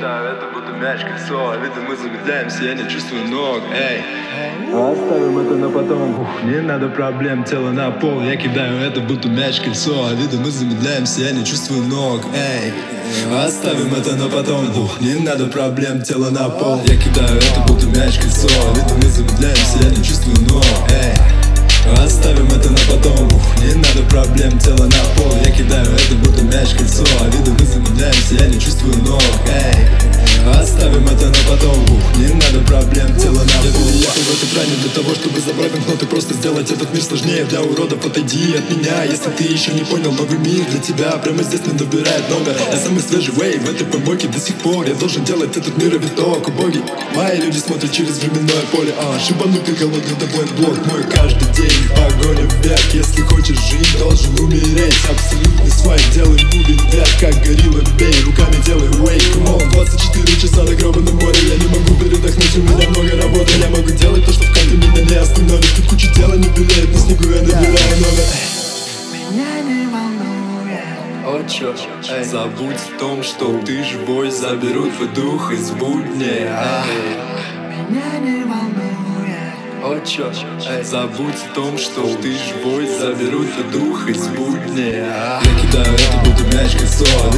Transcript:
кидаю это будто мяч, кольцо. Видно, мы замедляемся, я не чувствую ног, эй. Оставим это на потом. Не надо проблем, тело на пол. Я кидаю это будто мяч, кольцо. Видно, мы замедляемся, я не чувствую ног, эй. Оставим это на потом. Не надо проблем, тело на пол. Я кидаю это будто мяч, кольцо. Видно, мы замедляемся, я не чувствую ног, эй. Оставим это на потом. Не надо проблем, тело на пол. Я кидаю это будто мяч, кольцо. Видно, мы замедляемся, я не чувствую ног, эй. Оставим это на потом. Не надо проблем, тело на пол. Я переехал в этот рай не для того, чтобы забрать банкноты. Просто сделать этот мир сложнее для уродов. Отойди от меня, если ты еще не понял. Новый мир для тебя прямо здесь не добирает номер. Я самый свежий вейв в этой помойке до сих пор. Я должен делать этот мир и виток. Убогий, мои люди смотрят через временное поле. Шибанутый голодный довой блок мой каждый день. Погоня вверх, если хочешь жить, должен умереть. Абсолютный свайп, делай муви вверх, как горилла бей. Руками делай wake, come on. 24 часа до гроба на море. Я не могу передохнуть, у меня много работы. Я могу делать то, что в кадре меня не остановит. Тут куча дела не белеет, на снегу я набираю номер. Меня не волнует, о чё, эй. Забудь о том, что ты живой. Заберут твой дух из будни. меня не волнует. О чё, эй. Забудь о том, что ты живой. Заберут твой дух из будни. Я кидаю это будто мяч, кольцо.